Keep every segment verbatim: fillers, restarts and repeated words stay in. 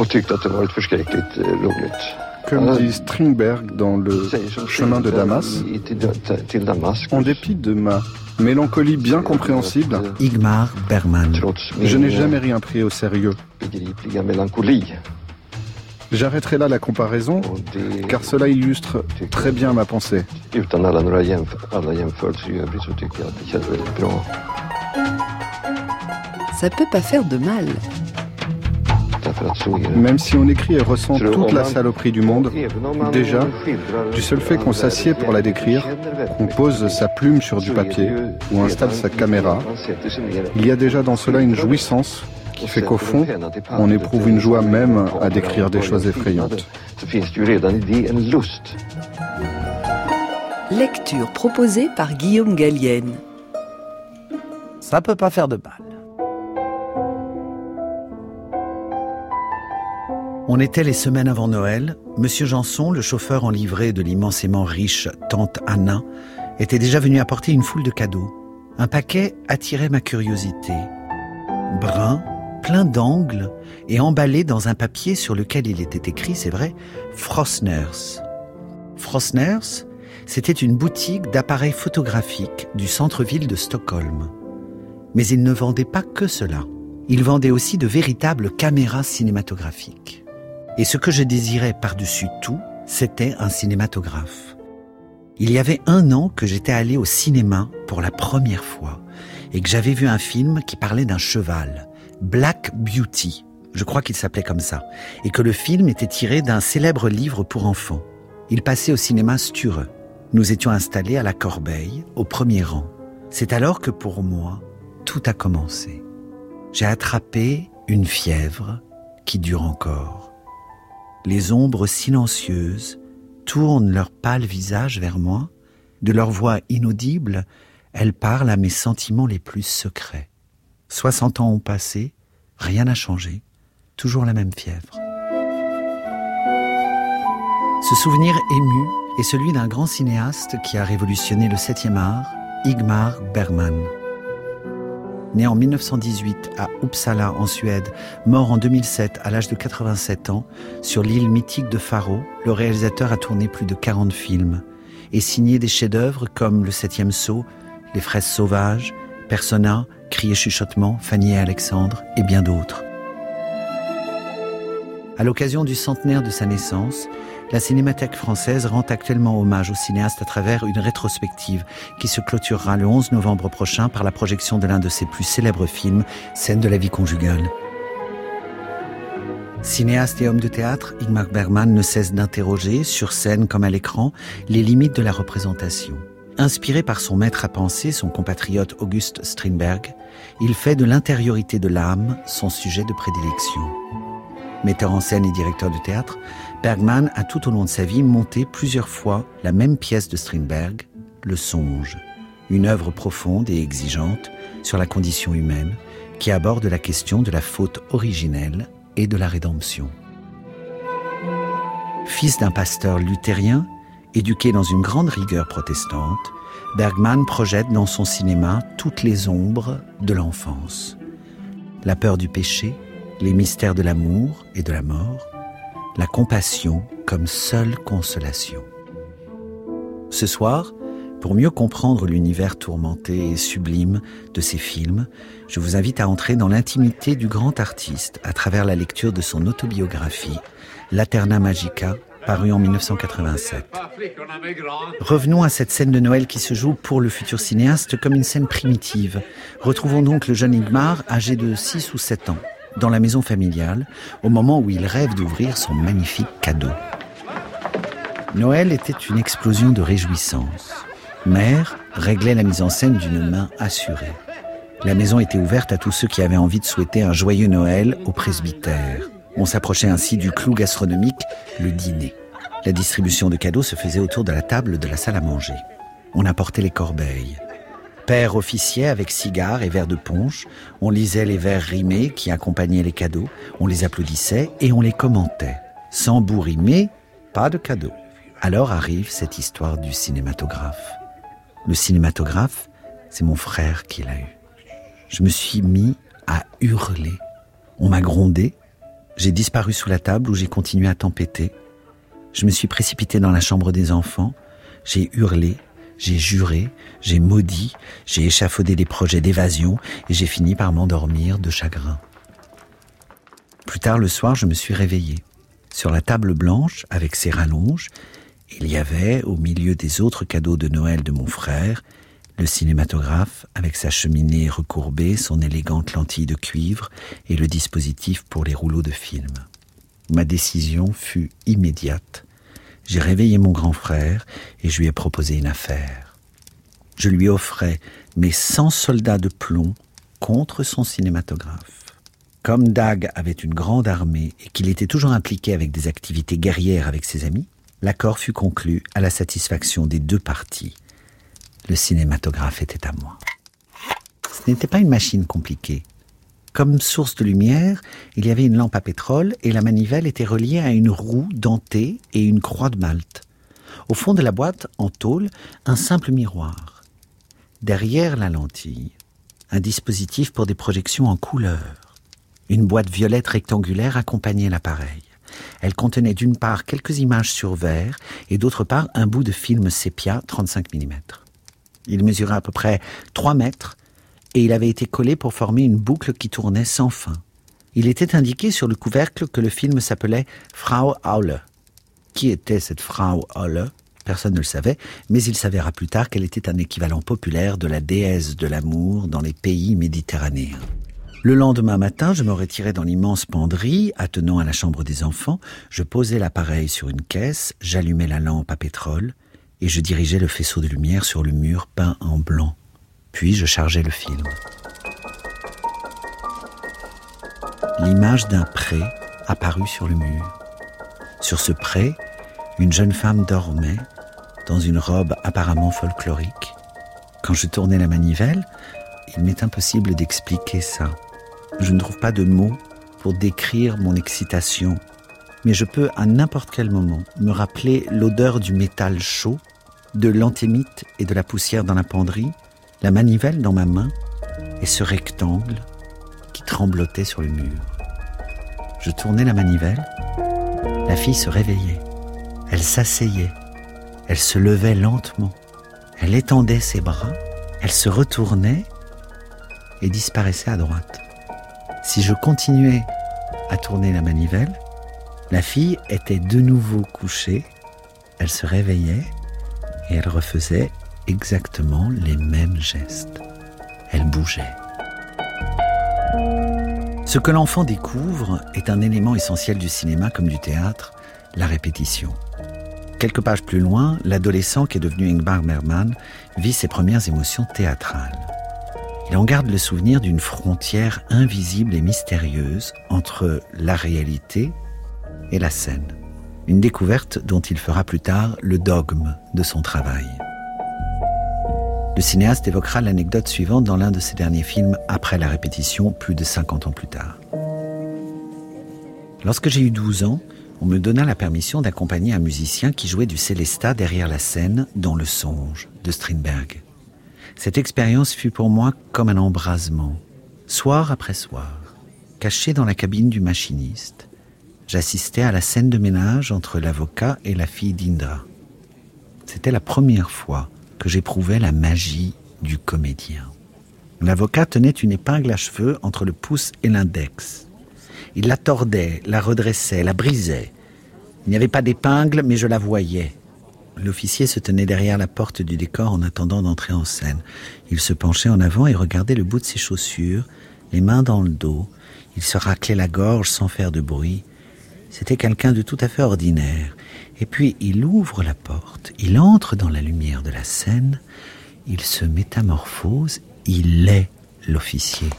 Comme dit Strindberg dans Le chemin de Damas, en dépit de ma mélancolie bien compréhensible, Ingmar Bergman. Je n'ai jamais rien pris au sérieux. J'arrêterai là la comparaison, car cela illustre très bien ma pensée. Ça peut pas faire de mal. Même si on écrit et ressent toute la saloperie du monde, déjà, du seul fait qu'on s'assied pour la décrire, qu'on pose sa plume sur du papier ou installe sa caméra, il y a déjà dans cela une jouissance qui fait qu'au fond, on éprouve une joie même à décrire des choses effrayantes. Lecture proposée par Guillaume Gallienne. Ça peut pas faire de mal. On était les semaines avant Noël. Monsieur Janson, le chauffeur en livrée de l'immensément riche tante Anna, était déjà venu apporter une foule de cadeaux. Un paquet attirait ma curiosité. Brun, plein d'angles et emballé dans un papier sur lequel il était écrit, c'est vrai, Frosners. Frosners, c'était une boutique d'appareils photographiques du centre-ville de Stockholm. Mais il ne vendait pas que cela. Il vendait aussi de véritables caméras cinématographiques. Et ce que je désirais par-dessus tout, c'était un cinématographe. Il y avait un an que j'étais allé au cinéma pour la première fois et que j'avais vu un film qui parlait d'un cheval, Black Beauty, je crois qu'il s'appelait comme ça, et que le film était tiré d'un célèbre livre pour enfants. Il passait au cinéma Sture. Nous étions installés à la corbeille, au premier rang. C'est alors que pour moi, tout a commencé. J'ai attrapé une fièvre qui dure encore. Les ombres silencieuses tournent leur pâle visage vers moi. De leur voix inaudible, elles parlent à mes sentiments les plus secrets. Soixante ans ont passé, rien n'a changé, toujours la même fièvre. Ce souvenir ému est celui d'un grand cinéaste qui a révolutionné le septième art, Ingmar Bergman. Né en mille neuf cent dix-huit à Uppsala en Suède, mort en deux mille sept à l'âge de quatre-vingt-sept ans, sur l'île mythique de Faro, le réalisateur a tourné plus de quarante films et signé des chefs-d'œuvre comme Le Septième Saut, Les Fraises Sauvages, Persona, Cris et chuchotements, Fanny et Alexandre et bien d'autres. À l'occasion du centenaire de sa naissance, la Cinémathèque française rend actuellement hommage au cinéaste à travers une rétrospective qui se clôturera le onze novembre prochain par la projection de l'un de ses plus célèbres films, Scènes de la vie conjugale. Cinéaste et homme de théâtre, Ingmar Bergman ne cesse d'interroger, sur scène comme à l'écran, les limites de la représentation. Inspiré par son maître à penser, son compatriote August Strindberg, il fait de l'intériorité de l'âme son sujet de prédilection. Metteur en scène et directeur de théâtre, Bergman a tout au long de sa vie monté plusieurs fois la même pièce de Strindberg, Le Songe, une œuvre profonde et exigeante sur la condition humaine qui aborde la question de la faute originelle et de la rédemption. Fils d'un pasteur luthérien, éduqué dans une grande rigueur protestante, Bergman projette dans son cinéma toutes les ombres de l'enfance. La peur du péché, les mystères de l'amour et de la mort, la compassion comme seule consolation. Ce soir, pour mieux comprendre l'univers tourmenté et sublime de ces films, je vous invite à entrer dans l'intimité du grand artiste à travers la lecture de son autobiographie, Laterna Magica, paru en mille neuf cent quatre-vingt-sept. Revenons à cette scène de Noël qui se joue pour le futur cinéaste comme une scène primitive. Retrouvons donc le jeune Ingmar, âgé de six ou sept ans, dans la maison familiale, au moment où il rêve d'ouvrir son magnifique cadeau. Noël était une explosion de réjouissance. Mère réglait la mise en scène d'une main assurée. La maison était ouverte à tous ceux qui avaient envie de souhaiter un joyeux Noël au presbytère. On s'approchait ainsi du clou gastronomique, le dîner. La distribution de cadeaux se faisait autour de la table de la salle à manger. On apportait les corbeilles. Père officiait avec cigares et verres de punch, on lisait les vers rimés qui accompagnaient les cadeaux, on les applaudissait et on les commentait. Sans bout rimé, pas de cadeaux. Alors arrive cette histoire du cinématographe. Le cinématographe, c'est mon frère qui l'a eu. Je me suis mis à hurler. On m'a grondé, J'ai disparu sous la table où j'ai continué à tempêter. Je me suis précipité dans la chambre des enfants. J'ai hurlé, j'ai juré, j'ai maudit, j'ai échafaudé des projets d'évasion et j'ai fini par m'endormir de chagrin. Plus tard le soir, je me suis réveillé. Sur la table blanche, avec ses rallonges, il y avait, au milieu des autres cadeaux de Noël de mon frère, le cinématographe avec sa cheminée recourbée, son élégante lentille de cuivre et le dispositif pour les rouleaux de film. Ma décision fut immédiate. J'ai réveillé mon grand frère et je lui ai proposé une affaire. Je lui offrais mes cent soldats de plomb contre son cinématographe. Comme Dag avait une grande armée et qu'il était toujours impliqué avec des activités guerrières avec ses amis, l'accord fut conclu à la satisfaction des deux parties. Le cinématographe était à moi. Ce n'était pas une machine compliquée. Comme source de lumière, il y avait une lampe à pétrole et la manivelle était reliée à une roue dentée et une croix de Malte. Au fond de la boîte, en tôle, un simple miroir. Derrière la lentille, un dispositif pour des projections en couleur. Une boîte violette rectangulaire accompagnait l'appareil. Elle contenait d'une part quelques images sur verre et d'autre part un bout de film sépia trente-cinq millimètres. Il mesurait à peu près trois mètres et il avait été collé pour former une boucle qui tournait sans fin. Il était indiqué sur le couvercle que le film s'appelait Frau Holle. Qui était cette Frau Holle ? Personne ne le savait, mais il s'avéra plus tard qu'elle était un équivalent populaire de la déesse de l'amour dans les pays méditerranéens. Le lendemain matin, je me retirais dans l'immense penderie, attenant à la chambre des enfants, je posais l'appareil sur une caisse, j'allumais la lampe à pétrole, et je dirigeais le faisceau de lumière sur le mur peint en blanc. Puis je chargeais le film. L'image d'un pré apparut sur le mur. Sur ce pré, une jeune femme dormait dans une robe apparemment folklorique. Quand je tournais la manivelle, il m'est impossible d'expliquer ça. Je ne trouve pas de mots pour décrire mon excitation, mais je peux à n'importe quel moment me rappeler l'odeur du métal chaud, de l'antémite et de la poussière dans la penderie, la manivelle dans ma main et ce rectangle qui tremblotait sur le mur. Je tournais la manivelle, la fille se réveillait, elle s'asseyait, elle se levait lentement, elle étendait ses bras, elle se retournait et disparaissait à droite. Si je continuais à tourner la manivelle, la fille était de nouveau couchée, elle se réveillait et elle refaisait exactement les mêmes gestes. Elle bougeait. Ce que l'enfant découvre est un élément essentiel du cinéma comme du théâtre, la répétition. Quelques pages plus loin, l'adolescent qui est devenu Ingmar Bergman vit ses premières émotions théâtrales. Il en garde le souvenir d'une frontière invisible et mystérieuse entre la réalité et la scène. Une découverte dont il fera plus tard le dogme de son travail. Le cinéaste évoquera l'anecdote suivante dans l'un de ses derniers films après la répétition, plus de cinquante ans plus tard. Lorsque j'ai eu douze ans, on me donna la permission d'accompagner un musicien qui jouait du Célestat derrière la scène dans Le Songe de Strindberg. Cette expérience fut pour moi comme un embrasement. Soir après soir, caché dans la cabine du machiniste, j'assistais à la scène de ménage entre l'avocat et la fille d'Indra. C'était la première fois que j'éprouvais la magie du comédien. L'avocat tenait une épingle à cheveux entre le pouce et l'index. Il la tordait, la redressait, la brisait. Il n'y avait pas d'épingle, mais je la voyais. L'officier se tenait derrière la porte du décor en attendant d'entrer en scène. Il se penchait en avant et regardait le bout de ses chaussures, les mains dans le dos. Il se raclait la gorge sans faire de bruit. C'était quelqu'un de tout à fait ordinaire. Et puis il ouvre la porte, il entre dans la lumière de la scène, il se métamorphose, il est l'officier.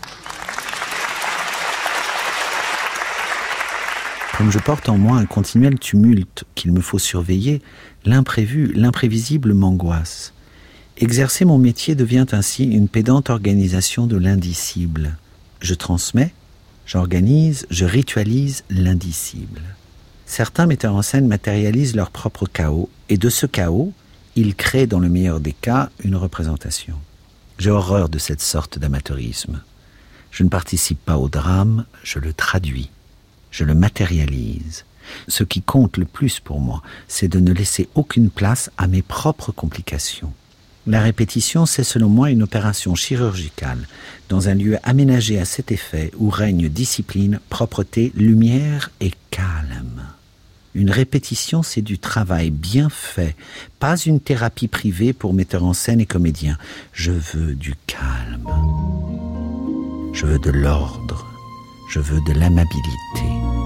Comme je porte en moi un continuel tumulte qu'il me faut surveiller, l'imprévu, l'imprévisible m'angoisse. Exercer mon métier devient ainsi une pédante organisation de l'indicible. Je transmets, j'organise, je ritualise l'indicible. Certains metteurs en scène matérialisent leur propre chaos, et de ce chaos, ils créent dans le meilleur des cas une représentation. J'ai horreur de cette sorte d'amateurisme. Je ne participe pas au drame, je le traduis. Je le matérialise. Ce qui compte le plus pour moi, c'est de ne laisser aucune place à mes propres complications. La répétition, c'est selon moi une opération chirurgicale dans un lieu aménagé à cet effet où règne discipline, propreté, lumière et calme. Une répétition, c'est du travail bien fait, pas une thérapie privée pour metteurs en scène et comédiens. Je veux du calme. Je veux de l'ordre. Je veux de l'amabilité.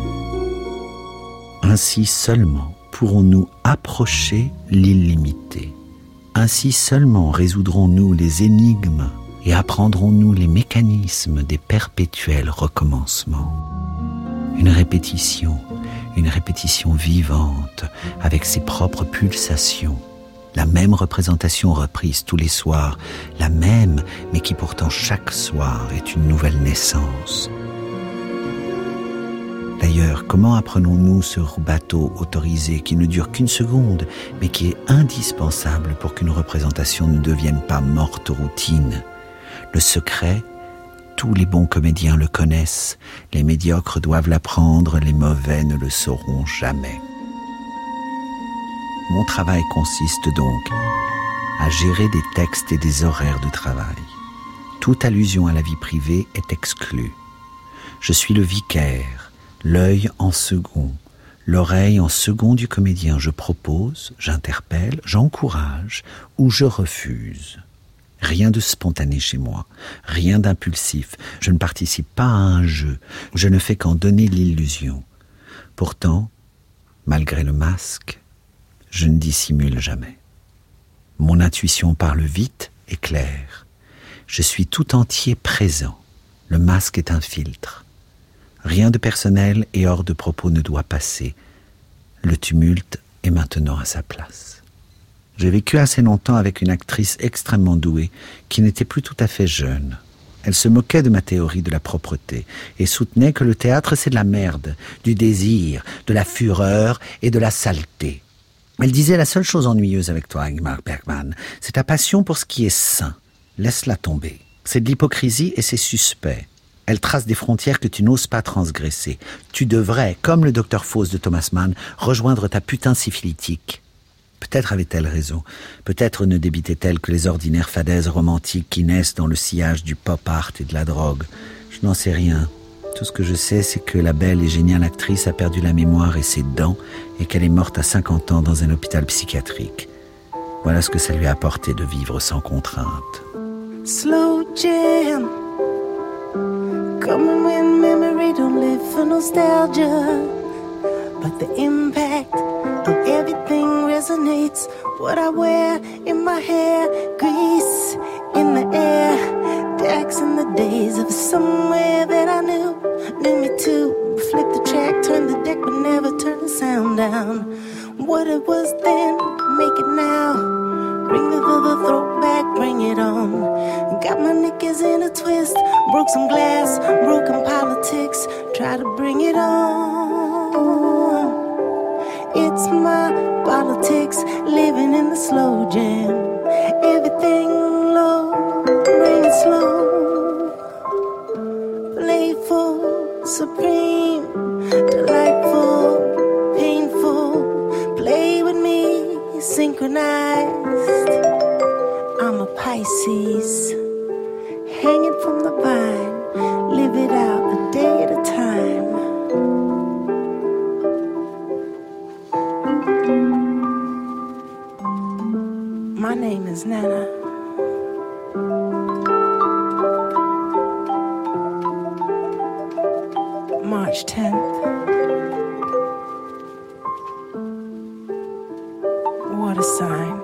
Ainsi seulement pourrons-nous approcher l'illimité. Ainsi seulement résoudrons-nous les énigmes et apprendrons-nous les mécanismes des perpétuels recommencements. Une répétition, une répétition vivante, avec ses propres pulsations. La même représentation reprise tous les soirs, la même, mais qui pourtant chaque soir est une nouvelle naissance. D'ailleurs, comment apprenons-nous ce rubato autorisé qui ne dure qu'une seconde, mais qui est indispensable pour qu'une représentation ne devienne pas morte routine? Le secret, tous les bons comédiens le connaissent, les médiocres doivent l'apprendre, les mauvais ne le sauront jamais. Mon travail consiste donc à gérer des textes et des horaires de travail. Toute allusion à la vie privée est exclue. Je suis le vicaire, l'œil en second, l'oreille en second du comédien. Je propose, j'interpelle, j'encourage ou je refuse. Rien de spontané chez moi, rien d'impulsif. Je ne participe pas à un jeu, je ne fais qu'en donner l'illusion. Pourtant, malgré le masque, je ne dissimule jamais. Mon intuition parle vite et claire. Je suis tout entier présent. Le masque est un filtre. Rien de personnel et hors de propos ne doit passer. Le tumulte est maintenant à sa place. J'ai vécu assez longtemps avec une actrice extrêmement douée qui n'était plus tout à fait jeune. Elle se moquait de ma théorie de la propreté et soutenait que le théâtre c'est de la merde, du désir, de la fureur et de la saleté. Elle disait la seule chose ennuyeuse avec toi, Ingmar Bergman, c'est ta passion pour ce qui est sain. Laisse-la tomber. C'est de l'hypocrisie et c'est suspect. Elle trace des frontières que tu n'oses pas transgresser. Tu devrais, comme le docteur Faust de Thomas Mann, rejoindre ta putain syphilitique. Peut-être avait-elle raison. Peut-être ne débitait-elle que les ordinaires fadaises romantiques qui naissent dans le sillage du pop art et de la drogue. Je n'en sais rien. Tout ce que je sais, c'est que la belle et géniale actrice a perdu la mémoire et ses dents et qu'elle est morte à cinquante ans dans un hôpital psychiatrique. Voilà ce que ça lui a apporté de vivre sans contrainte. Slow jam, coming when memory don't live for nostalgia, but the impact of everything resonates. What I wear in my hair, grease in the air, Dax in the days of somewhere that I knew, knew me too. Flip the track, turn the deck, but never turn the sound down. What it was then, make it now. Bring the, the, the throwback, bring it on. Got my knickers in a twist, broke some glass, broken politics, try to bring it on. It's my politics, living in the slow jam. Everything low, bring it slow. Playful, supreme, delightful, painful. Play with me, synchronized. I'm a Pisces, hanging from the vine, live it out a day at a time. My name is Nana. March tenth. What a sign.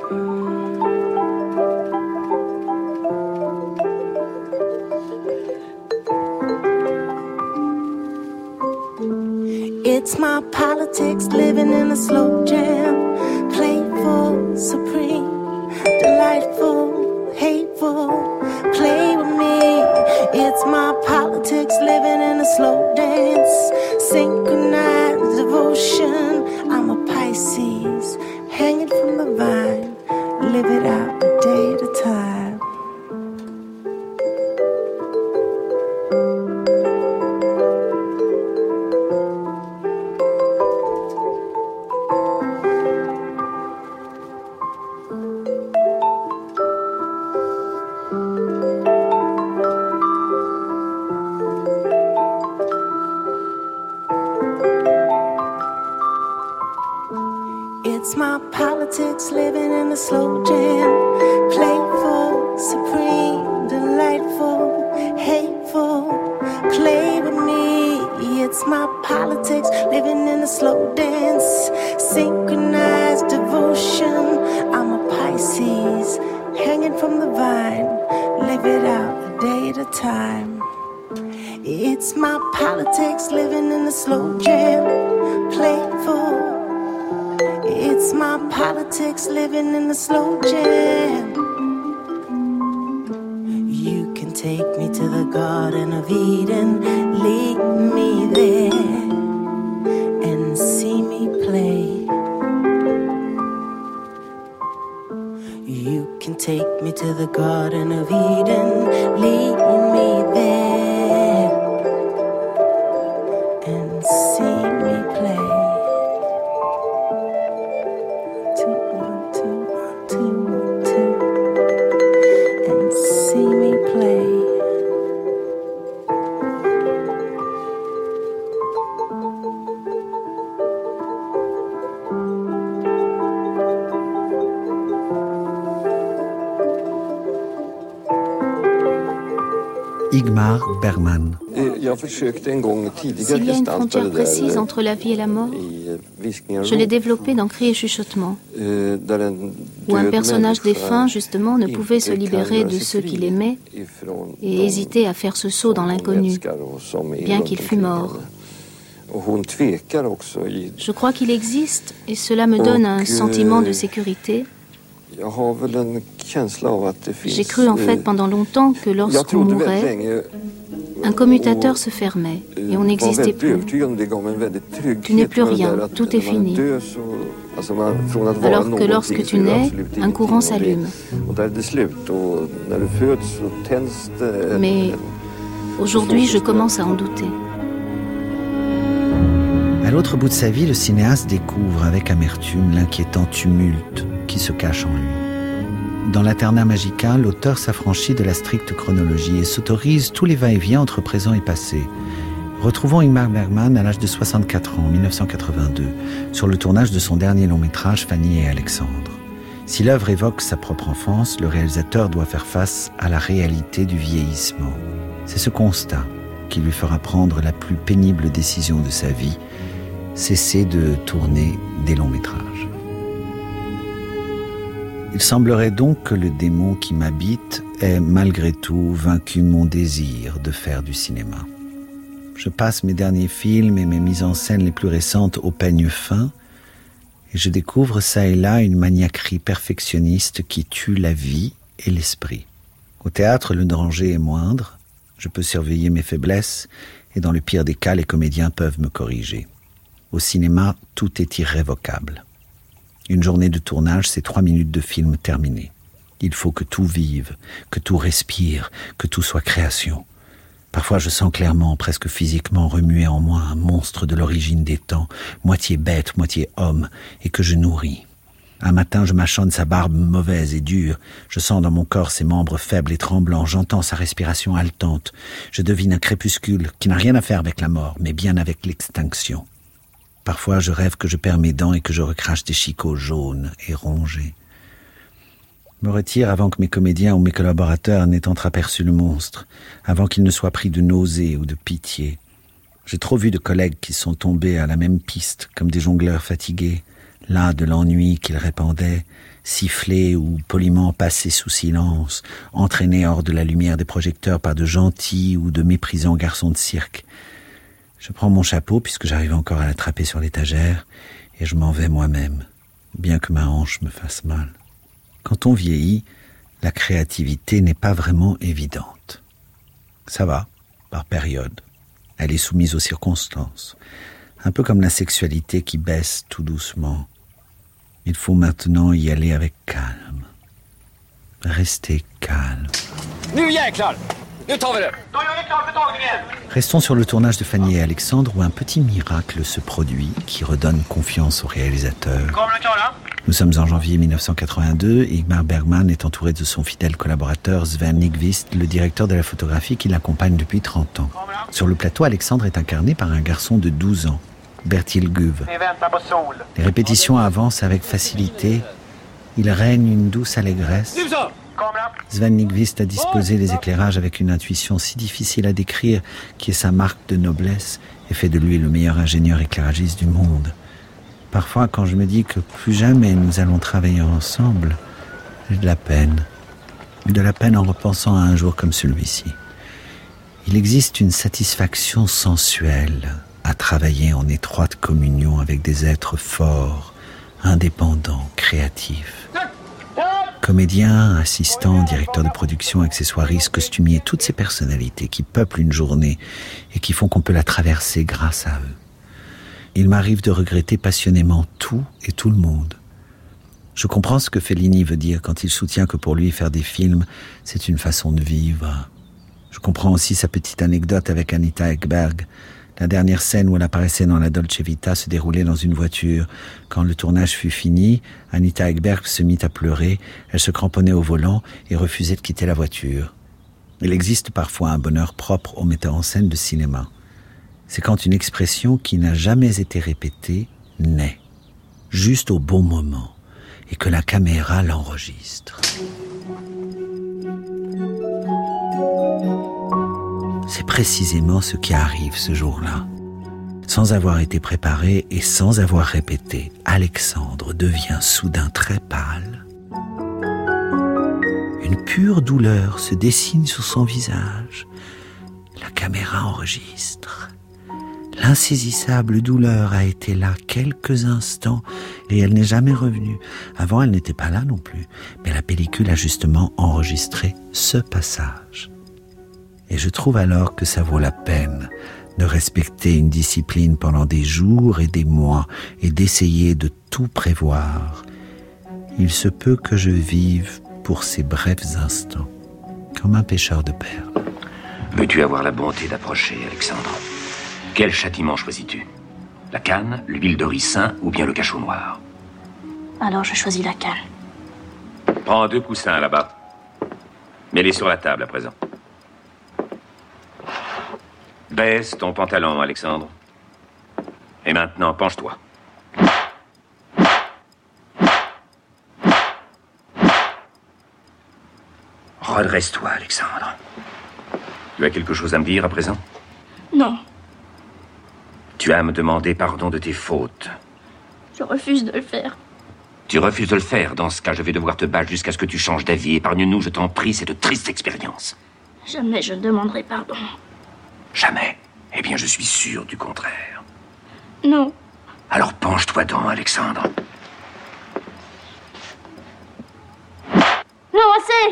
It's my politics, living in a slow jam. Playful, supreme, delightful, hateful. Play with me. It's my politics, living in a slow dance. Synchronized devotion. I'm a Pisces, hanging from the vine. Live it out a day at a time. politics, living in a slow jam. Playful, supreme, delightful, hateful. Play with me, it's my politics, living in a slow dance. Synchronized devotion, I'm a Pisces, hanging from the vine. Live it out a day at a time. It's my politics, living in a slow jam. Playful. It's my politics, living in a slow jam. You can take me to the Garden of Eden, lead me there, and see me play. You can take me to the Garden of Eden, lead me there, and see me play. Two, one, two, one, two, one, two, and see me play. Ingmar Bergman. S'il y a une frontière précise entre la vie et la mort, je l'ai développée dans Cris et chuchotements, où un personnage défunt, justement, ne pouvait se libérer de ceux qu'il aimait et hésitait à faire ce saut dans l'inconnu, bien qu'il fût mort. Je crois qu'il existe, et cela me donne un sentiment de sécurité. J'ai cru en fait pendant longtemps que lorsqu'on mourait, un commutateur se fermait et on n'existait plus. Tu n'es plus rien, tout est fini. Alors que lorsque tu nais, un courant s'allume. Mais aujourd'hui, je commence à en douter. À l'autre bout de sa vie, le cinéaste découvre avec amertume l'inquiétant tumulte qui se cache en lui. Dans l'Aeterna Magica, l'auteur s'affranchit de la stricte chronologie et s'autorise tous les va-et-vient entre présent et passé. Retrouvons Ingmar Bergman à l'âge de soixante-quatre ans, en mille neuf cent quatre-vingt-deux, sur le tournage de son dernier long-métrage Fanny et Alexandre. Si l'œuvre évoque sa propre enfance, le réalisateur doit faire face à la réalité du vieillissement. C'est ce constat qui lui fera prendre la plus pénible décision de sa vie, cesser de tourner des longs-métrages. Il semblerait donc que le démon qui m'habite ait malgré tout vaincu mon désir de faire du cinéma. Je passe mes derniers films et mes mises en scène les plus récentes au peigne fin et je découvre ça et là une maniaquerie perfectionniste qui tue la vie et l'esprit. Au théâtre, le danger est moindre, je peux surveiller mes faiblesses et dans le pire des cas, les comédiens peuvent me corriger. Au cinéma, tout est irrévocable. Une journée de tournage, c'est trois minutes de film terminé. Il faut que tout vive, que tout respire, que tout soit création. Parfois, je sens clairement, presque physiquement, remuer en moi un monstre de l'origine des temps, moitié bête, moitié homme, et que je nourris. Un matin, je mâchonne sa barbe mauvaise et dure. Je sens dans mon corps ses membres faibles et tremblants. J'entends sa respiration haletante. Je devine un crépuscule qui n'a rien à faire avec la mort, mais bien avec l'extinction. Parfois, je rêve que je perds mes dents et que je recrache des chicots jaunes et rongés. Je me retire avant que mes comédiens ou mes collaborateurs n'aient entreaperçu le monstre, avant qu'il ne soit pris de nausée ou de pitié. J'ai trop vu de collègues qui sont tombés à la même piste, comme des jongleurs fatigués, las de l'ennui qu'ils répandaient, sifflés ou poliment passés sous silence, entraînés hors de la lumière des projecteurs par de gentils ou de méprisants garçons de cirque. Je prends mon chapeau, puisque j'arrive encore à l'attraper sur l'étagère, et je m'en vais moi-même, bien que ma hanche me fasse mal. Quand on vieillit, la créativité n'est pas vraiment évidente. Ça va, par période. Elle est soumise aux circonstances. Un peu comme la sexualité qui baisse tout doucement. Il faut maintenant y aller avec calme. Restez calme. Nu jäklar! Nu tar vi det! Restons sur le tournage de Fanny et Alexandre où un petit miracle se produit qui redonne confiance au réalisateur. Nous sommes en janvier mille neuf cent quatre-vingt-deux et Ingmar Bergman est entouré de son fidèle collaborateur Sven Nykvist, le directeur de la photographie qui l'accompagne depuis trente ans. Sur le plateau, Alexandre est incarné par un garçon de douze ans, Bertil Guv. Les répétitions avancent avec facilité Il règne une douce allégresse. Sven Nykvist a disposé les éclairages avec une intuition si difficile à décrire, qui est sa marque de noblesse et fait de lui le meilleur ingénieur éclairagiste du monde. Parfois, quand je me dis que plus jamais nous allons travailler ensemble, j'ai de la peine. De la peine en repensant à un jour comme celui-ci. Il existe une satisfaction sensuelle à travailler en étroite communion avec des êtres forts, indépendants, créatifs. Comédiens, assistants, directeurs de production, accessoiristes, costumiers, toutes ces personnalités qui peuplent une journée et qui font qu'on peut la traverser grâce à eux. Il m'arrive de regretter passionnément tout et tout le monde. Je comprends ce que Fellini veut dire quand il soutient que pour lui, faire des films, c'est une façon de vivre. Je comprends aussi sa petite anecdote avec Anita Ekberg. La dernière scène où elle apparaissait dans la Dolce Vita se déroulait dans une voiture. Quand le tournage fut fini, Anita Ekberg se mit à pleurer. Elle se cramponnait au volant et refusait de quitter la voiture. Il existe parfois un bonheur propre aux metteurs en scène de cinéma. C'est quand une expression qui n'a jamais été répétée naît, juste au bon moment, et que la caméra l'enregistre. C'est précisément ce qui arrive ce jour-là. Sans avoir été préparé et sans avoir répété, Alexandre devient soudain très pâle. Une pure douleur se dessine sur son visage. La caméra enregistre. L'insaisissable douleur a été là quelques instants et elle n'est jamais revenue. Avant, elle n'était pas là non plus, mais la pellicule a justement enregistré ce passage. Et je trouve alors que ça vaut la peine de respecter une discipline pendant des jours et des mois et d'essayer de tout prévoir. Il se peut que je vive pour ces brefs instants, comme un pêcheur de perles. Veux-tu avoir la bonté d'approcher, Alexandre ? Quel châtiment choisis-tu ? La canne, l'huile de ricin ou bien le cachot noir ? Alors je choisis la canne. Prends deux coussins là-bas. Mets-les sur la table à présent. Baisse ton pantalon, Alexandre. Et maintenant, penche-toi. Redresse-toi, Alexandre. Tu as quelque chose à me dire à présent ? Non. Tu as à me demander pardon de tes fautes. Je refuse de le faire. Tu refuses de le faire. Dans ce cas, je vais devoir te battre jusqu'à ce que tu changes d'avis. Épargne-nous, je t'en prie, cette triste expérience. Jamais je ne demanderai pardon. Jamais. Eh bien, je suis sûr du contraire. Non. Alors penche-toi donc, Alexandre. Non, assez!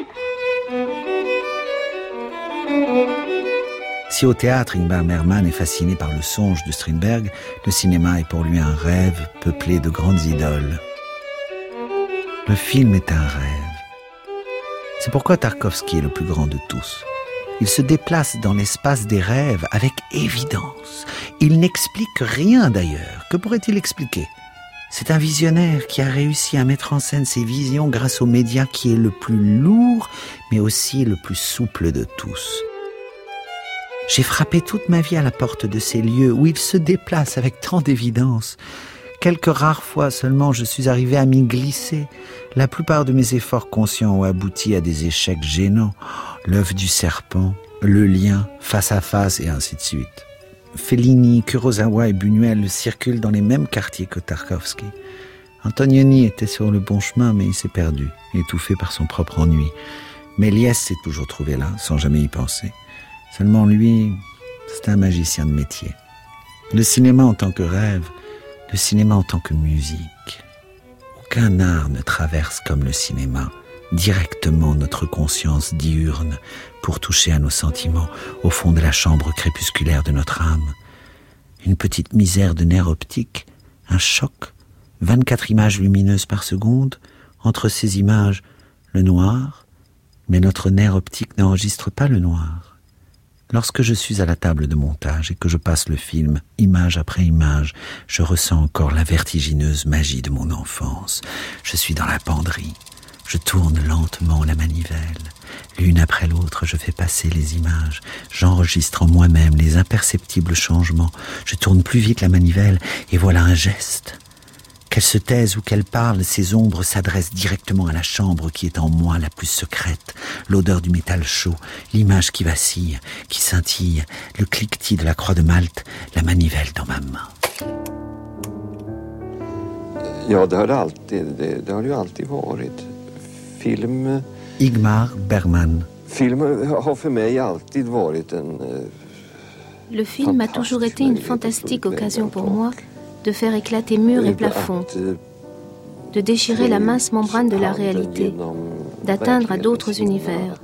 Si au théâtre, Ingmar Bergman est fasciné par le songe de Strindberg, le cinéma est pour lui un rêve peuplé de grandes idoles. Le film est un rêve. C'est pourquoi Tarkovsky est le plus grand de tous. Il se déplace dans l'espace des rêves avec évidence. Il n'explique rien d'ailleurs. Que pourrait-il expliquer ? C'est un visionnaire qui a réussi à mettre en scène ses visions grâce aux médias qui est le plus lourd, mais aussi le plus souple de tous. J'ai frappé toute ma vie à la porte de ces lieux où il se déplace avec tant d'évidence. Quelques rares fois seulement, je suis arrivé à m'y glisser. La plupart de mes efforts conscients ont abouti à des échecs gênants. L'œuf du serpent, le lien, face à face, et ainsi de suite. Fellini, Kurosawa et Buñuel circulent dans les mêmes quartiers que Tarkovsky. Antonioni était sur le bon chemin, mais il s'est perdu, étouffé par son propre ennui. Méliès s'est toujours trouvé là, sans jamais y penser. Seulement lui, c'est un magicien de métier. Le cinéma en tant que rêve, le cinéma en tant que musique. Aucun art ne traverse comme le cinéma directement notre conscience diurne pour toucher à nos sentiments au fond de la chambre crépusculaire de notre âme. Une petite misère de nerfs optiques, un choc, vingt-quatre images lumineuses par seconde, entre ces images, le noir, mais notre nerf optique n'enregistre pas le noir. Lorsque je suis à la table de montage et que je passe le film, image après image, je ressens encore la vertigineuse magie de mon enfance. Je suis dans la penderie. Je tourne lentement la manivelle. L'une après l'autre, je fais passer les images. J'enregistre en moi-même les imperceptibles changements. Je tourne plus vite la manivelle et voilà un geste. Qu'elles se taisent ou qu'elles parlent, ces ombres s'adressent directement à la chambre qui est en moi la plus secrète. L'odeur du métal chaud, l'image qui vacille, qui scintille, le cliquetis de la croix de Malte, la manivelle dans ma main. Ja, det har alltid, det, det har ju alltid varit. Film... Ingmar Bergman. Film har för mig alltid varit en... Le film a toujours été une fantastique occasion pour moi de faire éclater murs et plafonds, de déchirer la mince membrane de la réalité, d'atteindre à d'autres univers.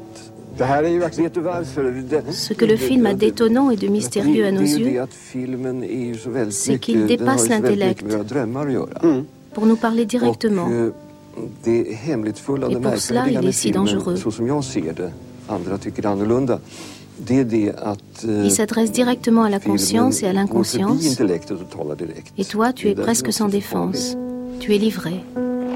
Ce que le film a d'étonnant et de mystérieux à nos yeux, c'est qu'il dépasse l'intellect pour nous parler directement. Et pour cela, il est si dangereux. Il s'adresse directement à la conscience et à l'inconscience. Et toi, tu es presque sans défense. Tu es livré.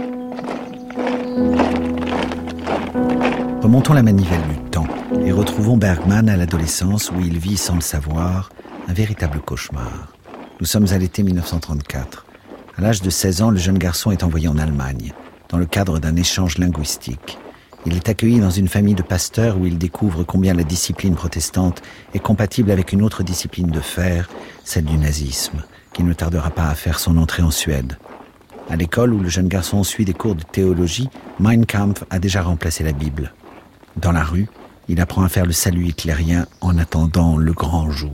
Remontons la manivelle du temps et retrouvons Bergman à l'adolescence où il vit sans le savoir un véritable cauchemar. Nous sommes à l'été dix-neuf cent trente-quatre. À l'âge de seize ans, le jeune garçon est envoyé en Allemagne dans le cadre d'un échange linguistique. Il est accueilli dans une famille de pasteurs où il découvre combien la discipline protestante est compatible avec une autre discipline de fer, celle du nazisme, qui ne tardera pas à faire son entrée en Suède. À l'école où le jeune garçon suit des cours de théologie, Mein Kampf a déjà remplacé la Bible. Dans la rue, il apprend à faire le salut hitlérien en attendant le grand jour.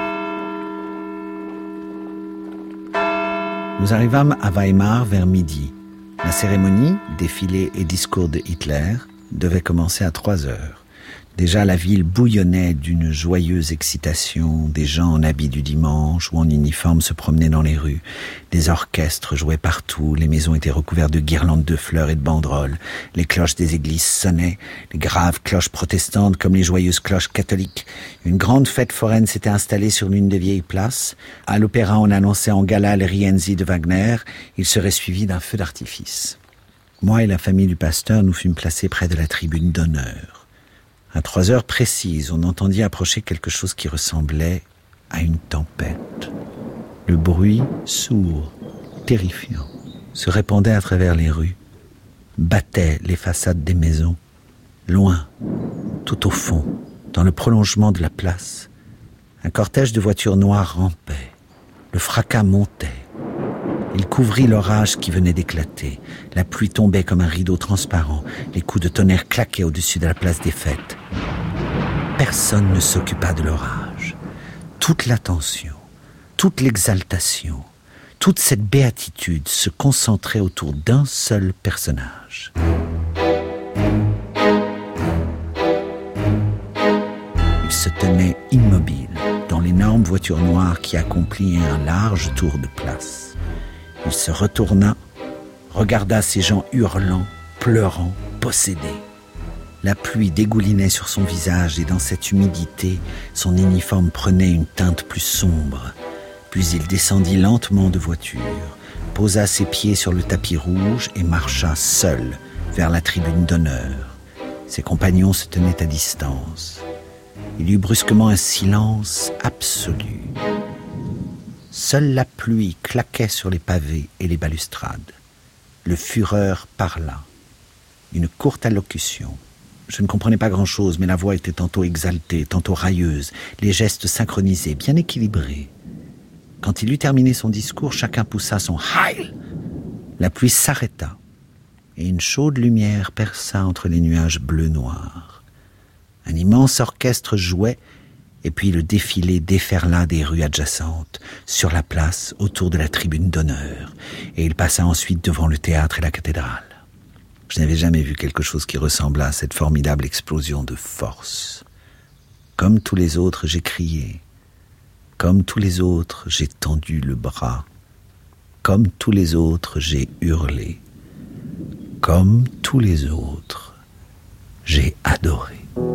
Nous arrivâmes à Weimar vers midi. La cérémonie, défilé et discours de Hitler, devait commencer à trois heures. Déjà, la ville bouillonnait d'une joyeuse excitation. Des gens en habits du dimanche ou en uniforme se promenaient dans les rues. Des orchestres jouaient partout. Les maisons étaient recouvertes de guirlandes de fleurs et de banderoles. Les cloches des églises sonnaient. Les graves cloches protestantes comme les joyeuses cloches catholiques. Une grande fête foraine s'était installée sur l'une des vieilles places. À l'opéra, on annonçait en gala le Rienzi de Wagner. Il serait suivi d'un feu d'artifice. Moi et la famille du pasteur, nous fûmes placés près de la tribune d'honneur. À trois heures précises, on entendit approcher quelque chose qui ressemblait à une tempête. Le bruit, sourd, terrifiant, se répandait à travers les rues, battait les façades des maisons. Loin, tout au fond, dans le prolongement de la place, un cortège de voitures noires rampait. Le fracas montait. Il couvrit l'orage qui venait d'éclater. La pluie tombait comme un rideau transparent. Les coups de tonnerre claquaient au-dessus de la place des fêtes. Personne ne s'occupa de l'orage. Toute l'attention, toute l'exaltation, toute cette béatitude se concentrait autour d'un seul personnage. Il se tenait immobile dans l'énorme voiture noire qui accomplissait un large tour de place. Il se retourna, regarda ces gens hurlant, pleurant, possédés. La pluie dégoulinait sur son visage et dans cette humidité, son uniforme prenait une teinte plus sombre. Puis il descendit lentement de voiture, posa ses pieds sur le tapis rouge et marcha seul vers la tribune d'honneur. Ses compagnons se tenaient à distance. Il y eut brusquement un silence absolu. Seule la pluie claquait sur les pavés et les balustrades. Le Führer parla. Une courte allocution. Je ne comprenais pas grand-chose, mais la voix était tantôt exaltée, tantôt railleuse, les gestes synchronisés, bien équilibrés. Quand il eut terminé son discours, chacun poussa son « Heil !» La pluie s'arrêta, et une chaude lumière perça entre les nuages bleu-noir. Un immense orchestre jouait, et puis le défilé déferla des rues adjacentes, sur la place, autour de la tribune d'honneur, et il passa ensuite devant le théâtre et la cathédrale. Je n'avais jamais vu quelque chose qui ressemblât à cette formidable explosion de force. Comme tous les autres, j'ai crié. Comme tous les autres, j'ai tendu le bras. Comme tous les autres, j'ai hurlé. Comme tous les autres, j'ai adoré.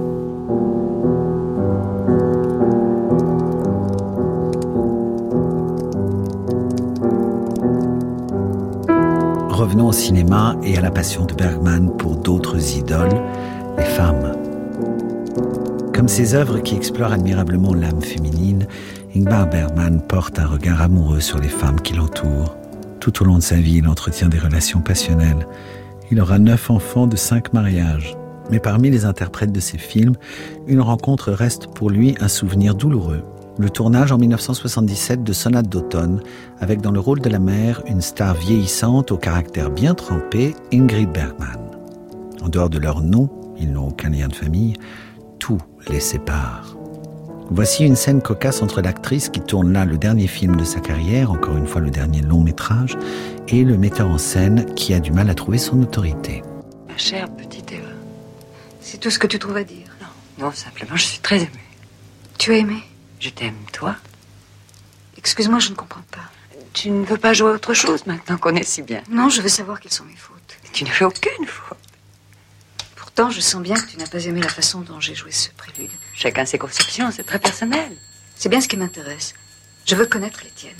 Revenons au cinéma et à la passion de Bergman pour d'autres idoles, les femmes. Comme ses œuvres qui explorent admirablement l'âme féminine, Ingmar Bergman porte un regard amoureux sur les femmes qui l'entourent, Tout au long de sa vie, il entretient des relations passionnelles. Il aura neuf enfants de cinq mariages. Mais parmi les interprètes de ses films, une rencontre reste pour lui un souvenir douloureux. Le tournage en dix-neuf cent soixante-dix-sept de Sonate d'automne, avec dans le rôle de la mère une star vieillissante au caractère bien trempé, Ingrid Bergman. En dehors de leur nom, ils n'ont aucun lien de famille, tout les sépare. Voici une scène cocasse entre l'actrice qui tourne là le dernier film de sa carrière, encore une fois le dernier long métrage, et le metteur en scène qui a du mal à trouver son autorité. Ma chère petite Eva, c'est tout ce que tu trouves à dire? Non, non, simplement je suis très émue. Tu as aimé? Je t'aime, toi? Excuse-moi, je ne comprends pas. Tu ne veux pas jouer à autre chose maintenant qu'on est si bien? Non, je veux savoir quelles sont mes fautes. Tu ne fais aucune faute. Pourtant, je sens bien que tu n'as pas aimé la façon dont j'ai joué ce prélude. Chacun ses conceptions, c'est très personnel. C'est bien ce qui m'intéresse. Je veux connaître les tiennes.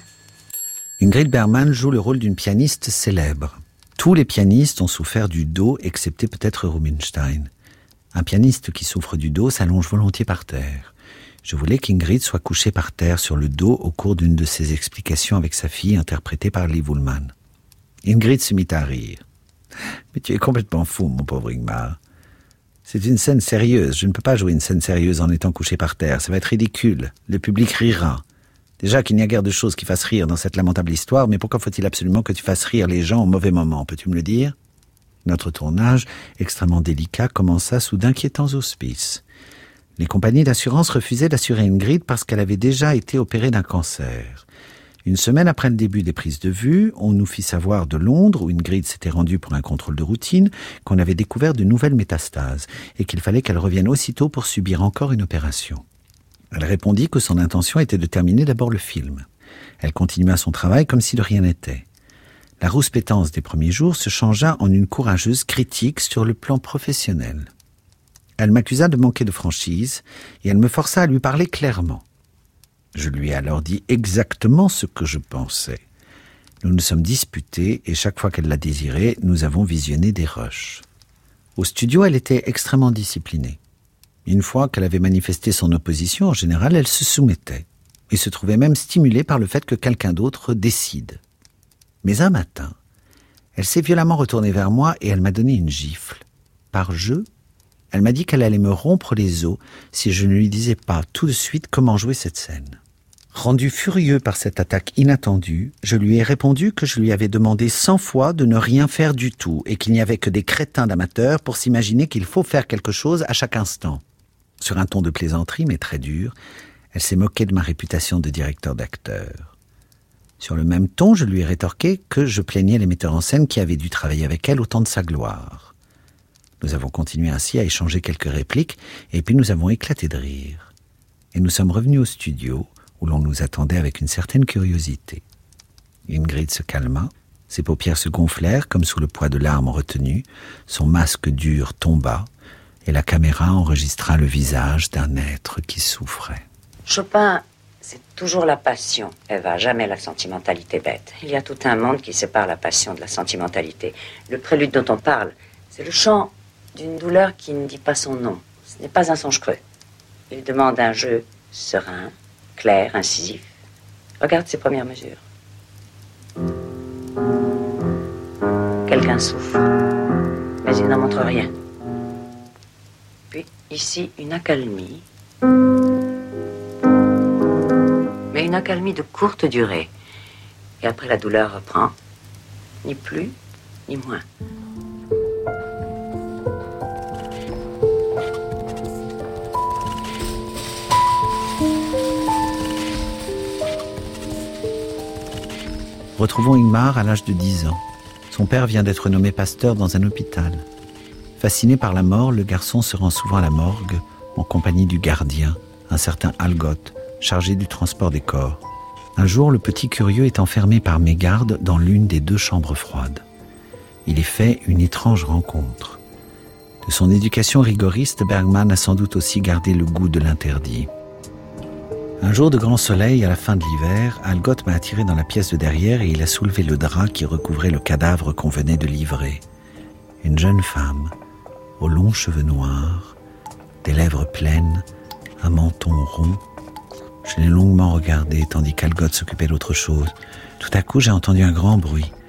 Ingrid Bergman joue le rôle d'une pianiste célèbre. Tous les pianistes ont souffert du dos, excepté peut-être Rubinstein. Un pianiste qui souffre du dos s'allonge volontiers par terre. Je voulais qu'Ingrid soit couchée par terre sur le dos au cours d'une de ses explications avec sa fille, interprétée par Liv Ullmann. Ingrid se mit à rire. « Mais tu es complètement fou, mon pauvre Ingmar. C'est une scène sérieuse. Je ne peux pas jouer une scène sérieuse en étant couché par terre. Ça va être ridicule. Le public rira. Déjà qu'il n'y a guère de choses qui fassent rire dans cette lamentable histoire, mais pourquoi faut-il absolument que tu fasses rire les gens au mauvais moment? Peux-tu me le dire ?» Notre tournage, extrêmement délicat, commença sous d'inquiétants auspices. Les compagnies d'assurance refusaient d'assurer Ingrid parce qu'elle avait déjà été opérée d'un cancer. Une semaine après le début des prises de vue, on nous fit savoir de Londres, où Ingrid s'était rendue pour un contrôle de routine, qu'on avait découvert de nouvelles métastases et qu'il fallait qu'elle revienne aussitôt pour subir encore une opération. Elle répondit que son intention était de terminer d'abord le film. Elle continua son travail comme si de rien n'était. La rouspétance des premiers jours se changea en une courageuse critique sur le plan professionnel. Elle m'accusa de manquer de franchise et elle me força à lui parler clairement. Je lui ai alors dit exactement ce que je pensais. Nous nous sommes disputés et chaque fois qu'elle l'a désiré, nous avons visionné des rushs. Au studio, elle était extrêmement disciplinée. Une fois qu'elle avait manifesté son opposition, en général, elle se soumettait et se trouvait même stimulée par le fait que quelqu'un d'autre décide. Mais un matin, elle s'est violemment retournée vers moi et elle m'a donné une gifle. Par jeu, elle m'a dit qu'elle allait me rompre les os si je ne lui disais pas tout de suite comment jouer cette scène. Rendu furieux par cette attaque inattendue, je lui ai répondu que je lui avais demandé cent fois de ne rien faire du tout et qu'il n'y avait que des crétins d'amateurs pour s'imaginer qu'il faut faire quelque chose à chaque instant. Sur un ton de plaisanterie, mais très dur, elle s'est moquée de ma réputation de directeur d'acteur. Sur le même ton, je lui ai rétorqué que je plaignais les metteurs en scène qui avaient dû travailler avec elle au temps de sa gloire. Nous avons continué ainsi à échanger quelques répliques et puis nous avons éclaté de rire. Et nous sommes revenus au studio où l'on nous attendait avec une certaine curiosité. Ingrid se calma, ses paupières se gonflèrent comme sous le poids de larmes retenues, son masque dur tomba et la caméra enregistra le visage d'un être qui souffrait. Chopin, c'est toujours la passion, Eva, jamais la sentimentalité bête. Il y a tout un monde qui sépare la passion de la sentimentalité. Le prélude dont on parle, c'est le chant d'une douleur qui ne dit pas son nom. Ce n'est pas un songe creux. Il demande un jeu serein, clair, incisif. Regarde ses premières mesures. Quelqu'un souffre, mais il n'en montre rien. Puis, ici, une accalmie. Mais une accalmie de courte durée. Et après, la douleur reprend. Ni plus, ni moins. Retrouvons Ingmar à l'âge de dix ans. Son père vient d'être nommé pasteur dans un hôpital. Fasciné par la mort, le garçon se rend souvent à la morgue en compagnie du gardien, un certain Algot, chargé du transport des corps. Un jour, le petit curieux est enfermé par mégarde dans l'une des deux chambres froides. Il y fait une étrange rencontre. De son éducation rigoriste, Bergman a sans doute aussi gardé le goût de l'interdit. Un jour de grand soleil, à la fin de l'hiver, Algot m'a attiré dans la pièce de derrière et il a soulevé le drap qui recouvrait le cadavre qu'on venait de livrer. Une jeune femme, aux longs cheveux noirs, des lèvres pleines, un menton rond. Je l'ai longuement regardée tandis qu'Algot s'occupait d'autre chose. Tout à coup, j'ai entendu un grand bruit.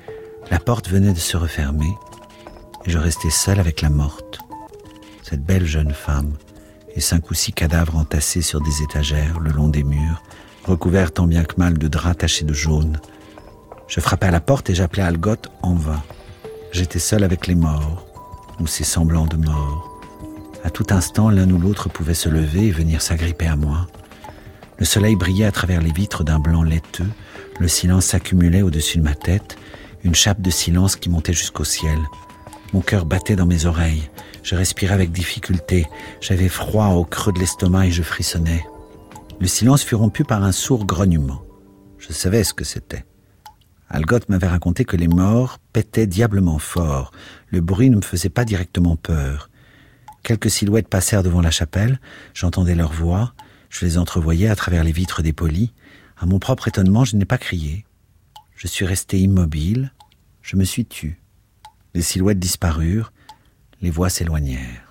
La porte venait de se refermer et je restais seul avec la morte, cette belle jeune femme et cinq ou six cadavres entassés sur des étagères le long des murs, recouverts tant bien que mal de draps tachés de jaune. Je frappais à la porte et j'appelais Algoth en vain. J'étais seul avec les morts, ou ces semblants de morts. À tout instant, l'un ou l'autre pouvait se lever et venir s'agripper à moi. Le soleil brillait à travers les vitres d'un blanc laiteux, le silence s'accumulait au-dessus de ma tête, une chape de silence qui montait jusqu'au ciel. Mon cœur battait dans mes oreilles, je respirais avec difficulté, j'avais froid au creux de l'estomac et je frissonnais. Le silence fut rompu par un sourd grognement. Je savais ce que c'était. Algoth m'avait raconté que les morts pétaient diablement fort. Le bruit ne me faisait pas directement peur. Quelques silhouettes passèrent devant la chapelle, j'entendais leurs voix, je les entrevoyais à travers les vitres dépolies. À mon propre étonnement, je n'ai pas crié. Je suis resté immobile, je me suis tu. Les silhouettes disparurent, les voix s'éloignèrent.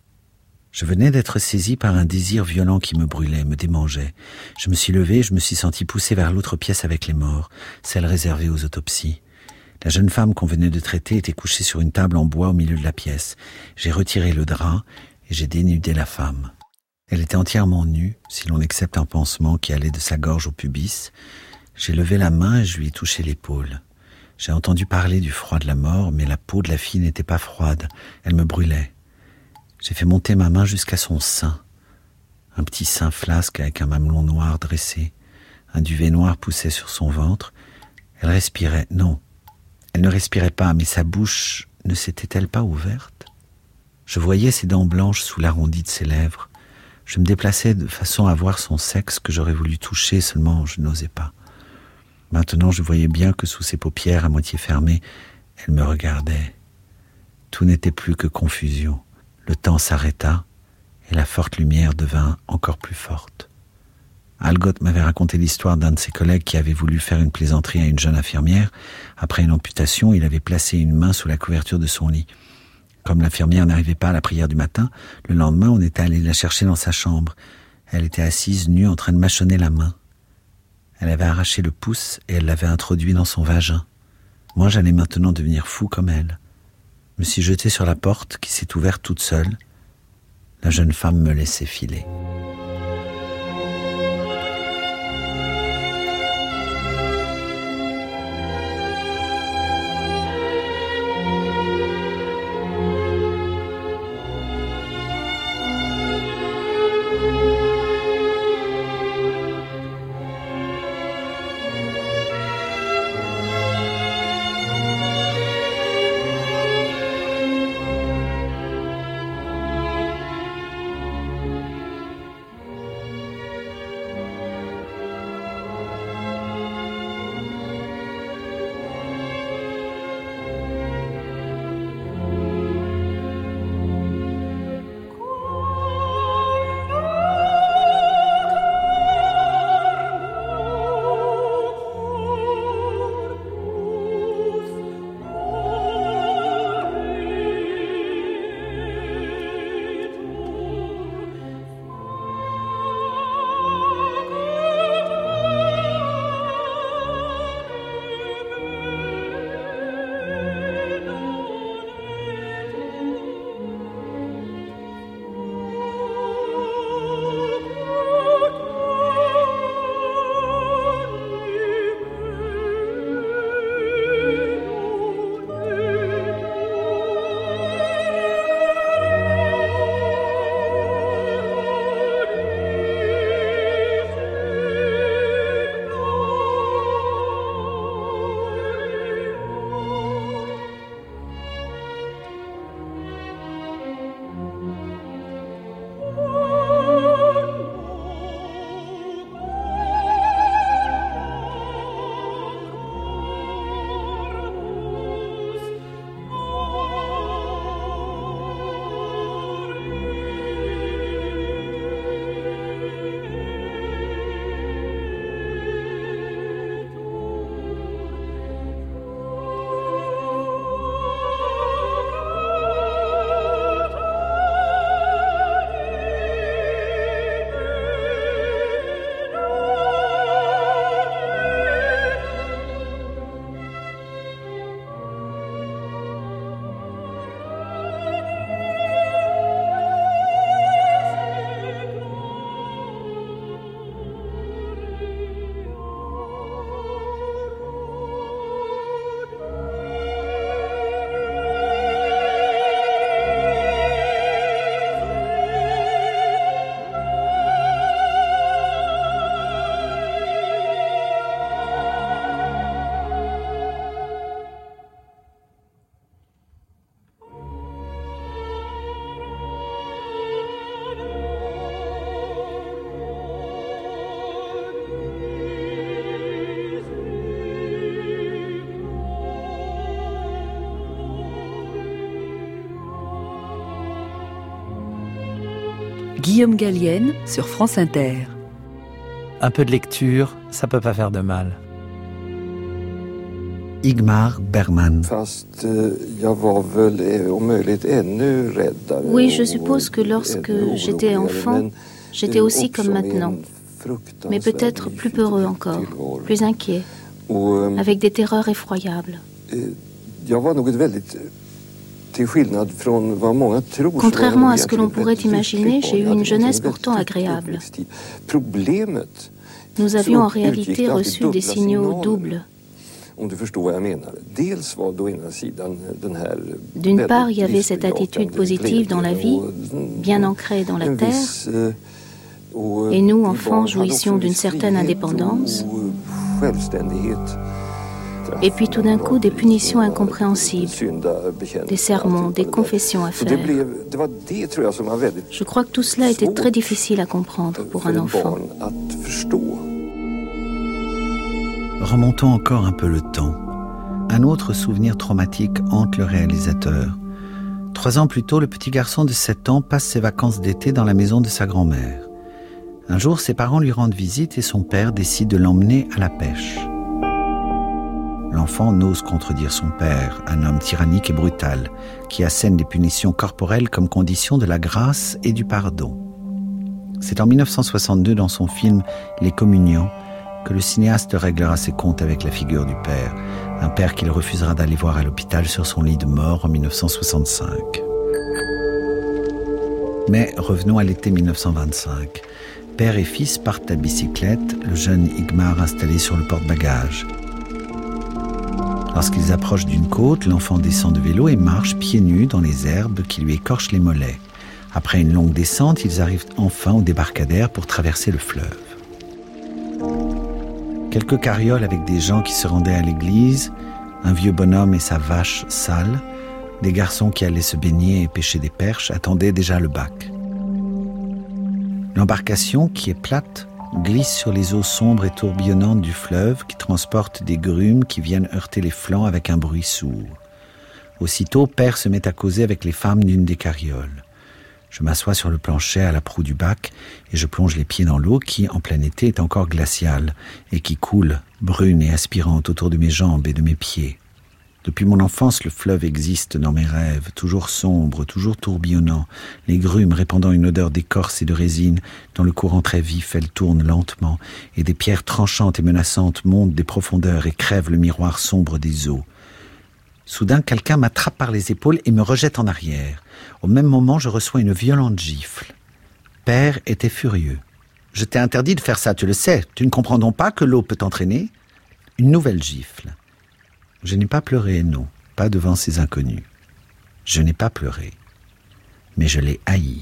Je venais d'être saisi par un désir violent qui me brûlait, me démangeait. Je me suis levé, je me suis senti poussé vers l'autre pièce avec les morts, celle réservée aux autopsies. La jeune femme qu'on venait de traiter était couchée sur une table en bois au milieu de la pièce. J'ai retiré le drap et j'ai dénudé la femme. Elle était entièrement nue, si l'on accepte un pansement qui allait de sa gorge au pubis. J'ai levé la main et je lui ai touché l'épaule. J'ai entendu parler du froid de la mort, mais la peau de la fille n'était pas froide, elle me brûlait. J'ai fait monter ma main jusqu'à son sein. Un petit sein flasque avec un mamelon noir dressé. Un duvet noir poussait sur son ventre. Elle respirait, non. Elle ne respirait pas, mais sa bouche ne s'était-elle pas ouverte? Je voyais ses dents blanches sous l'arrondi de ses lèvres. Je me déplaçais de façon à voir son sexe que j'aurais voulu toucher, seulement je n'osais pas. Maintenant, je voyais bien que sous ses paupières à moitié fermées, elle me regardait. Tout n'était plus que confusion. Le temps s'arrêta et la forte lumière devint encore plus forte. Algoth m'avait raconté l'histoire d'un de ses collègues qui avait voulu faire une plaisanterie à une jeune infirmière. Après une amputation, il avait placé une main sous la couverture de son lit. Comme l'infirmière n'arrivait pas à la prière du matin, le lendemain, on était allé la chercher dans sa chambre. Elle était assise, nue, en train de mâchonner la main. Elle avait arraché le pouce et elle l'avait introduit dans son vagin. Moi, j'allais maintenant devenir fou comme elle. Je me suis jeté sur la porte qui s'est ouverte toute seule. La jeune femme me laissait filer. Guillaume Gallienne sur France Inter. Un peu de lecture, ça peut pas faire de mal. Ingmar Bergman. Oui, je suppose que lorsque j'étais enfant, j'étais aussi comme maintenant, mais peut-être plus peureux encore, plus inquiet, avec des terreurs effroyables. Contrairement à ce que l'on pourrait imaginer, j'ai eu une jeunesse pourtant agréable. Nous avions en réalité reçu des signaux doubles. D'une part, il y avait cette attitude positive dans la vie, bien ancrée dans la terre, et nous, enfants, jouissions d'une certaine indépendance. Et puis tout d'un coup, des punitions incompréhensibles, des sermons, des confessions à faire. Je crois que tout cela était très difficile à comprendre pour un enfant. Remontons encore un peu le temps. Un autre souvenir traumatique hante le réalisateur. Trois ans plus tôt, le petit garçon de sept ans passe ses vacances d'été dans la maison de sa grand-mère. Un jour, ses parents lui rendent visite et son père décide de l'emmener à la pêche. L'enfant n'ose contredire son père, un homme tyrannique et brutal, qui assène des punitions corporelles comme condition de la grâce et du pardon. C'est en dix-neuf cent soixante-deux, dans son film « Les Communiants », que le cinéaste réglera ses comptes avec la figure du père, un père qu'il refusera d'aller voir à l'hôpital sur son lit de mort en dix-neuf cent soixante-cinq. Mais revenons à l'été dix-neuf cent vingt-cinq. Père et fils partent à bicyclette, le jeune Ingmar installé sur le porte-bagages. Lorsqu'ils approchent d'une côte, l'enfant descend de vélo et marche pieds nus dans les herbes qui lui écorchent les mollets. Après une longue descente, ils arrivent enfin au débarcadère pour traverser le fleuve. Quelques carrioles avec des gens qui se rendaient à l'église, un vieux bonhomme et sa vache sale, des garçons qui allaient se baigner et pêcher des perches attendaient déjà le bac. L'embarcation, qui est plate, glisse sur les eaux sombres et tourbillonnantes du fleuve qui transportent des grumes qui viennent heurter les flancs avec un bruit sourd. Aussitôt, père se met à causer avec les femmes d'une des carrioles. Je m'assois sur le plancher à la proue du bac et je plonge les pieds dans l'eau qui, en plein été, est encore glaciale et qui coule, brune et aspirante autour de mes jambes et de mes pieds. Depuis mon enfance, le fleuve existe dans mes rêves, toujours sombre, toujours tourbillonnant, les grumes répandant une odeur d'écorce et de résine. Dans le courant très vif, elles tournent lentement et des pierres tranchantes et menaçantes montent des profondeurs et crèvent le miroir sombre des eaux. Soudain, quelqu'un m'attrape par les épaules et me rejette en arrière. Au même moment, je reçois une violente gifle. Père était furieux. « Je t'ai interdit de faire ça, tu le sais. Tu ne comprends donc pas que l'eau peut t'entraîner ?» Une nouvelle gifle. Je n'ai pas pleuré, non, pas devant ces inconnus. Je n'ai pas pleuré, mais je l'ai haï.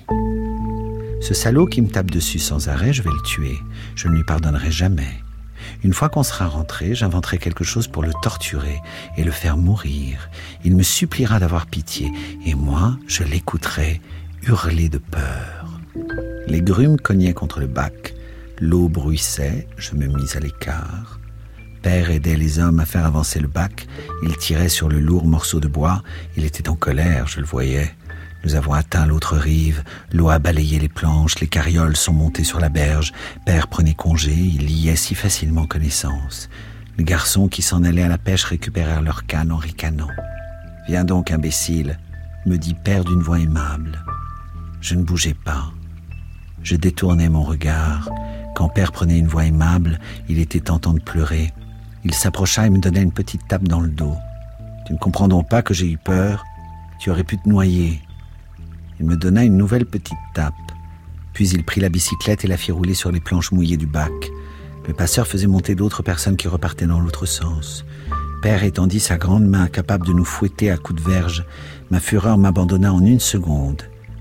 Ce salaud qui me tape dessus sans arrêt, je vais le tuer. Je ne lui pardonnerai jamais. Une fois qu'on sera rentré, j'inventerai quelque chose pour le torturer et le faire mourir. Il me suppliera d'avoir pitié, et moi, je l'écouterai hurler de peur. Les grumes cognaient contre le bac. L'eau bruissait, je me mis à l'écart. Père aidait les hommes à faire avancer le bac. Il tirait sur le lourd morceau de bois. Il était en colère, je le voyais. Nous avons atteint l'autre rive. L'eau a balayé les planches. Les carrioles sont montées sur la berge. Père prenait congé. Il liait si facilement connaissance. Les garçons qui s'en allaient à la pêche récupérèrent leur canne en ricanant. « Viens donc, imbécile !» me dit Père d'une voix aimable. Je ne bougeais pas. Je détournais mon regard. Quand Père prenait une voix aimable, il était tentant de pleurer. Il s'approcha et me donna une petite tape dans le dos. « Tu ne comprends donc pas que j'ai eu peur ? Tu aurais pu te noyer. » Il me donna une nouvelle petite tape. Puis il prit la bicyclette et la fit rouler sur les planches mouillées du bac. Le passeur faisait monter d'autres personnes qui repartaient dans l'autre sens. Père étendit sa grande main capable de nous fouetter à coups de verge. Ma fureur m'abandonna en une seconde.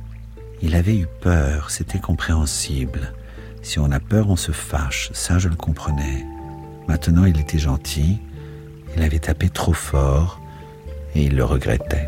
Il avait eu peur, c'était compréhensible. Si on a peur, on se fâche, ça je le comprenais. Maintenant, il était gentil, il avait tapé trop fort et il le regrettait.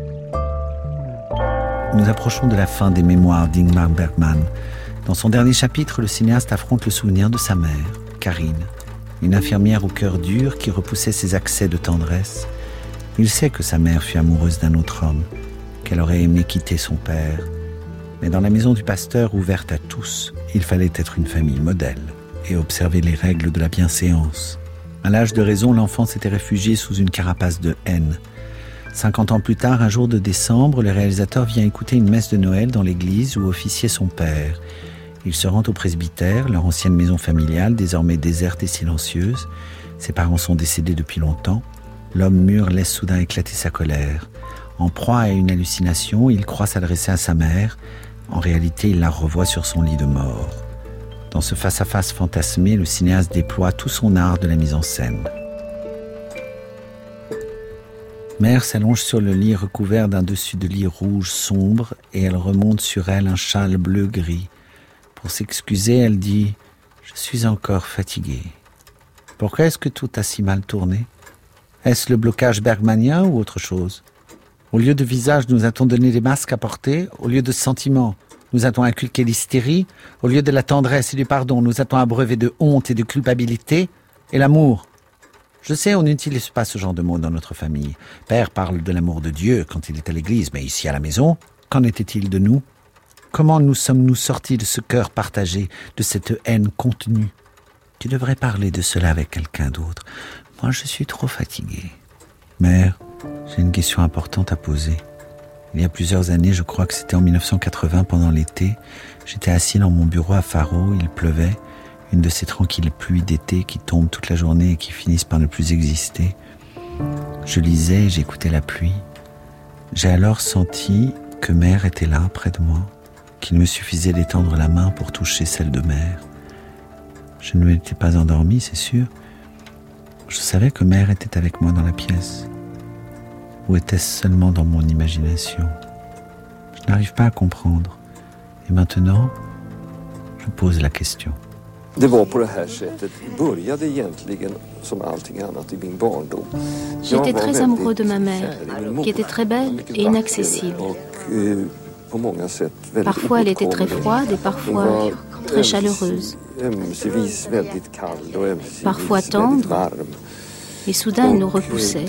Nous approchons de la fin des mémoires d'Ingmar Bergman. Dans son dernier chapitre, le cinéaste affronte le souvenir de sa mère, Karine, une infirmière au cœur dur qui repoussait ses accès de tendresse. Il sait que sa mère fut amoureuse d'un autre homme, qu'elle aurait aimé quitter son père. Mais dans la maison du pasteur ouverte à tous, il fallait être une famille modèle et observer les règles de la bienséance. À l'âge de raison, l'enfant s'était réfugié sous une carapace de haine. Cinquante ans plus tard, un jour de décembre, le réalisateur vient écouter une messe de Noël dans l'église où officiait son père. Il se rend au presbytère, leur ancienne maison familiale, désormais déserte et silencieuse. Ses parents sont décédés depuis longtemps. L'homme mûr laisse soudain éclater sa colère. En proie à une hallucination, il croit s'adresser à sa mère. En réalité, il la revoit sur son lit de mort. Dans ce face-à-face fantasmé, le cinéaste déploie tout son art de la mise en scène. Mère s'allonge sur le lit recouvert d'un dessus de lit rouge sombre et elle remonte sur elle un châle bleu-gris. Pour s'excuser, elle dit « Je suis encore fatiguée. » Pourquoi est-ce que tout a si mal tourné ? Est-ce le blocage bergmanien ou autre chose ? Au lieu de visage, nous a-t-on donné des masques à porter ? Au lieu de sentiments, nous a-t-on inculqué l'hystérie ? Au lieu de la tendresse et du pardon, nous a-t-on abreuvé de honte et de culpabilité ? Et l'amour ? Je sais, on n'utilise pas ce genre de mots dans notre famille. Père parle de l'amour de Dieu quand il est à l'église, mais ici à la maison, qu'en était-il de nous ? Comment nous sommes-nous sortis de ce cœur partagé, de cette haine contenue ? Tu devrais parler de cela avec quelqu'un d'autre. Moi, je suis trop fatiguée. Mère, j'ai une question importante à poser. Il y a plusieurs années, je crois que c'était en dix-neuf cent quatre-vingts, pendant l'été, j'étais assis dans mon bureau à Faro, il pleuvait. Une de ces tranquilles pluies d'été qui tombent toute la journée et qui finissent par ne plus exister. Je lisais et j'écoutais la pluie. J'ai alors senti que mère était là, près de moi, qu'il me suffisait d'étendre la main pour toucher celle de mère. Je ne m'étais pas endormi, c'est sûr. Je savais que mère était avec moi dans la pièce. Ou était-ce seulement dans mon imagination ? Je n'arrive pas à comprendre. Et maintenant, je pose la question. Det var på det här sättet började egentligen som allting annat i min barndom. J'étais très amoureux de ma mère, qui était très belle et inaccessible. Parfois elle était très froide et parfois très chaleureuse. Parfois tendre, et soudain elle nous repoussait.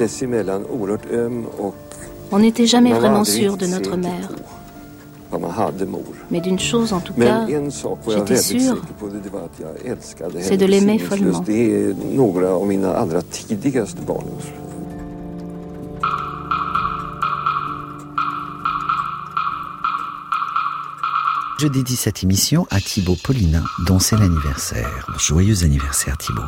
On n'était jamais vraiment sûr de notre mère. Mais d'une chose en tout cas, j'étais sûre, c'est de l'aimer follement. Je dédie cette émission à Thibaut Paulina, dont c'est l'anniversaire. Joyeux anniversaire Thibaut.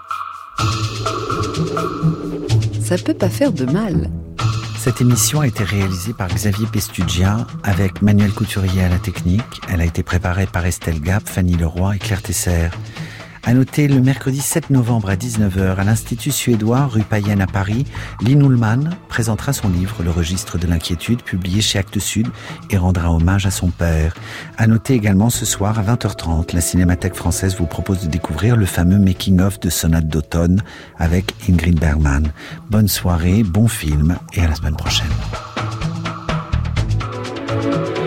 Ça peut pas faire de mal. Cette émission a été réalisée par Xavier Pestugia avec Manuel Couturier à la technique. Elle a été préparée par Estelle Gap, Fanny Leroy et Claire Tesser. À noter, le mercredi sept novembre à dix-neuf heures, à l'Institut suédois, rue Payenne à Paris, Lynn Ullmann présentera son livre « Le registre de l'inquiétude », publié chez Actes Sud, et rendra hommage à son père. À noter également ce soir à vingt heures trente, la Cinémathèque française vous propose de découvrir le fameux making-of de Sonate d'automne avec Ingrid Bergman. Bonne soirée, bon film, et à la semaine prochaine.